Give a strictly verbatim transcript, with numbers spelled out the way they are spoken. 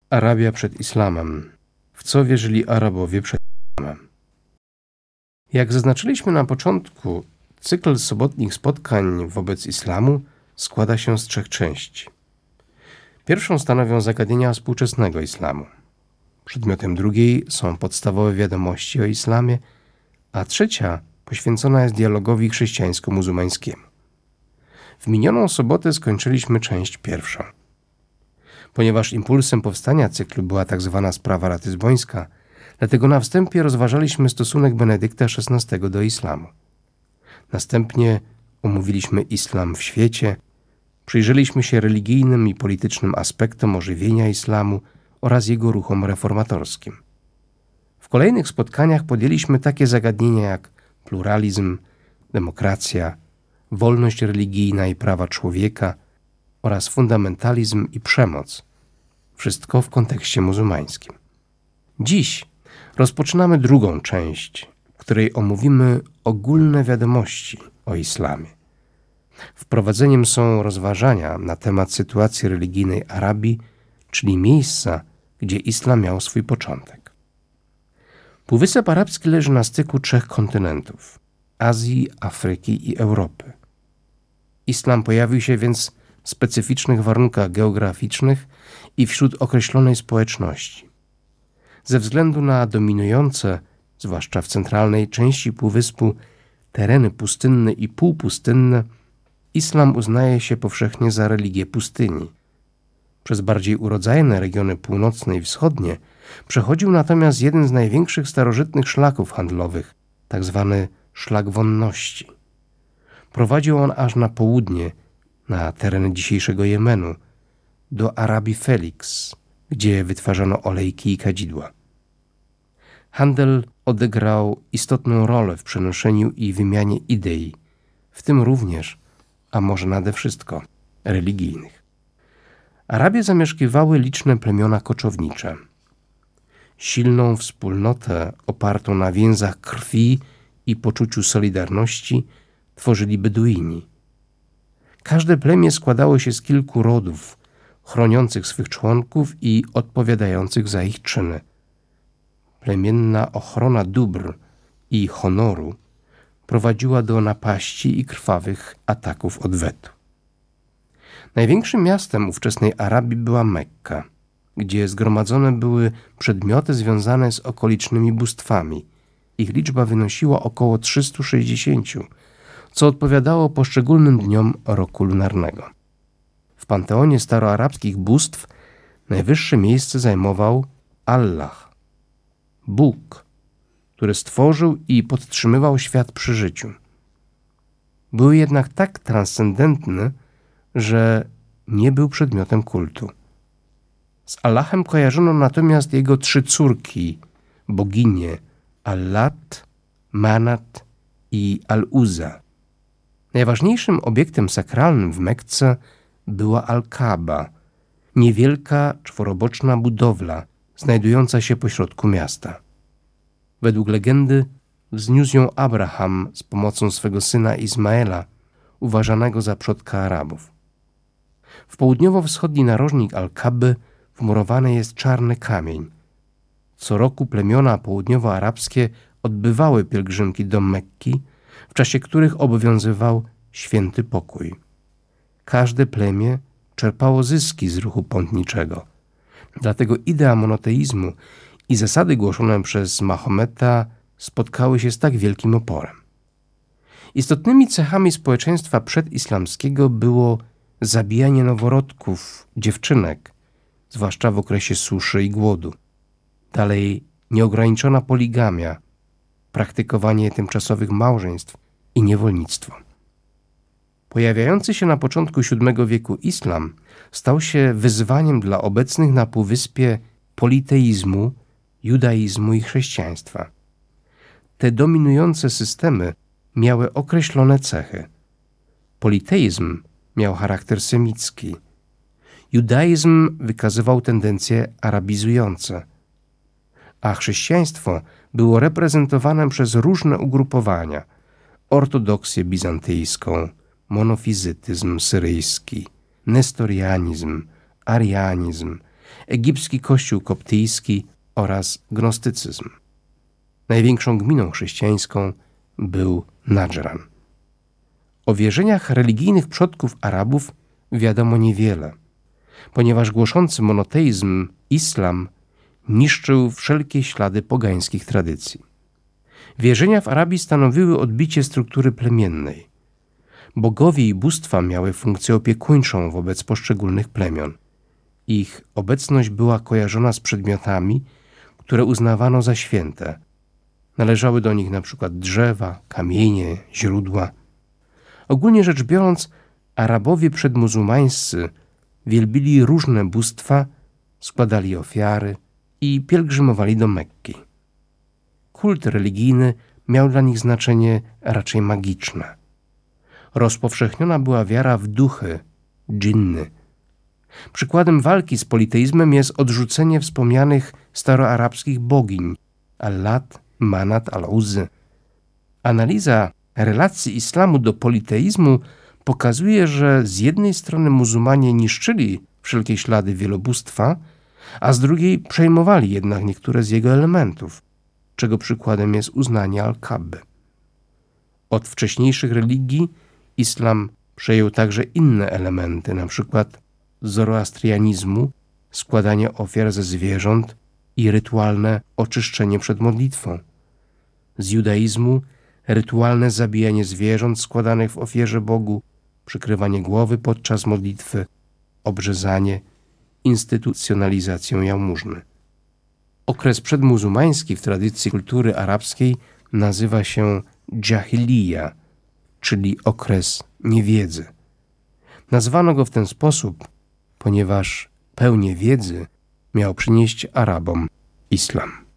Arabia przed islamem. W co wierzyli Arabowie przed islamem? Jak zaznaczyliśmy na początku, cykl sobotnich spotkań wobec islamu składa się z trzech części. Pierwszą stanowią zagadnienia współczesnego islamu. Przedmiotem drugiej są podstawowe wiadomości o islamie, a trzecia poświęcona jest dialogowi chrześcijańsko-muzułmańskiemu. W minioną sobotę skończyliśmy część pierwszą. Ponieważ impulsem powstania cyklu była tak zwana sprawa ratyzbońska, dlatego na wstępie rozważaliśmy stosunek Benedykta szesnastego do islamu. Następnie omówiliśmy islam w świecie, przyjrzeliśmy się religijnym i politycznym aspektom ożywienia islamu oraz jego ruchom reformatorskim. W kolejnych spotkaniach podjęliśmy takie zagadnienia jak pluralizm, demokracja, wolność religijna i prawa człowieka oraz fundamentalizm i przemoc. Wszystko w kontekście muzułmańskim. Dziś rozpoczynamy drugą część, w której omówimy ogólne wiadomości o islamie. Wprowadzeniem są rozważania na temat sytuacji religijnej Arabii, czyli miejsca, gdzie islam miał swój początek. Półwysep Arabski leży na styku trzech kontynentów: Azji, Afryki i Europy. Islam pojawił się więc w specyficznych warunkach geograficznych i wśród określonej społeczności. Ze względu na dominujące, zwłaszcza w centralnej części półwyspu, tereny pustynne i półpustynne, islam uznaje się powszechnie za religię pustyni. Przez bardziej urodzajne regiony północne i wschodnie przechodził natomiast jeden z największych starożytnych szlaków handlowych, tak zwany szlak wonności. Prowadził on aż na południe, na tereny dzisiejszego Jemenu, do Arabii Felix, gdzie wytwarzano olejki i kadzidła. Handel odegrał istotną rolę w przenoszeniu i wymianie idei, w tym również, a może nade wszystko, religijnych. Arabię zamieszkiwały liczne plemiona koczownicze. Silną wspólnotę opartą na więzach krwi i poczuciu solidarności tworzyli Beduini. Każde plemię składało się z kilku rodów, chroniących swych członków i odpowiadających za ich czyny. Plemienna ochrona dóbr i honoru prowadziła do napaści i krwawych ataków odwetu. Największym miastem ówczesnej Arabii była Mekka, gdzie zgromadzone były przedmioty związane z okolicznymi bóstwami. Ich liczba wynosiła około trzysta sześćdziesiąt, co odpowiadało poszczególnym dniom roku lunarnego. W panteonie staroarabskich bóstw najwyższe miejsce zajmował Allah, Bóg, który stworzył i podtrzymywał świat przy życiu. Był jednak tak transcendentny, że nie był przedmiotem kultu. Z Allahem kojarzono natomiast jego trzy córki, boginie Allat, Manat i Al-Uzza. Najważniejszym obiektem sakralnym w Mekce była Al-Kaaba, niewielka czworoboczna budowla znajdująca się pośrodku miasta. Według legendy wzniósł ją Abraham z pomocą swego syna Izmaela, uważanego za przodka Arabów. W południowo-wschodni narożnik Al-Kaby wmurowany jest czarny kamień. Co roku plemiona południowoarabskie odbywały pielgrzymki do Mekki, w czasie których obowiązywał święty pokój. Każde plemię czerpało zyski z ruchu pątniczego. Dlatego idea monoteizmu i zasady głoszone przez Mahometa spotkały się z tak wielkim oporem. Istotnymi cechami społeczeństwa przedislamskiego było zabijanie noworodków, dziewczynek, zwłaszcza w okresie suszy i głodu. Dalej nieograniczona poligamia, praktykowanie tymczasowych małżeństw i niewolnictwo. Pojawiający się na początku siódmego wieku islam stał się wyzwaniem dla obecnych na półwyspie politeizmu, judaizmu i chrześcijaństwa. Te dominujące systemy miały określone cechy. Politeizm miał charakter semicki. Judaizm wykazywał tendencje arabizujące, a chrześcijaństwo było reprezentowane przez różne ugrupowania: ortodoksję bizantyjską, monofizytyzm syryjski, nestorianizm, arianizm, egipski kościół koptyjski oraz gnostycyzm. Największą gminą chrześcijańską był Nadżran. O wierzeniach religijnych przodków Arabów wiadomo niewiele, ponieważ głoszący monoteizm islam niszczył wszelkie ślady pogańskich tradycji. Wierzenia w Arabii stanowiły odbicie struktury plemiennej. Bogowie i bóstwa miały funkcję opiekuńczą wobec poszczególnych plemion. Ich obecność była kojarzona z przedmiotami, które uznawano za święte. Należały do nich np. drzewa, kamienie, źródła. Ogólnie rzecz biorąc, Arabowie przedmuzułmańscy wielbili różne bóstwa, składali ofiary i pielgrzymowali do Mekki. Kult religijny miał dla nich znaczenie raczej magiczne. Rozpowszechniona była wiara w duchy, dżinny. Przykładem walki z politeizmem jest odrzucenie wspomnianych staroarabskich bogiń Allat, Manat, Al-Uzzy. Analiza relacji islamu do politeizmu pokazuje, że z jednej strony muzułmanie niszczyli wszelkie ślady wielobóstwa, a z drugiej przejmowali jednak niektóre z jego elementów, czego przykładem jest uznanie Al-Kabby. Od wcześniejszych religii islam przejął także inne elementy, np. z zoroastrianizmu, składanie ofiar ze zwierząt i rytualne oczyszczenie przed modlitwą. Z judaizmu rytualne zabijanie zwierząt składanych w ofierze Bogu, przykrywanie głowy podczas modlitwy, obrzezanie, instytucjonalizację jałmużny. Okres przedmuzułmański w tradycji kultury arabskiej nazywa się dżahilija, czyli okres niewiedzy. Nazwano go w ten sposób, ponieważ pełnię wiedzy miał przynieść Arabom islam.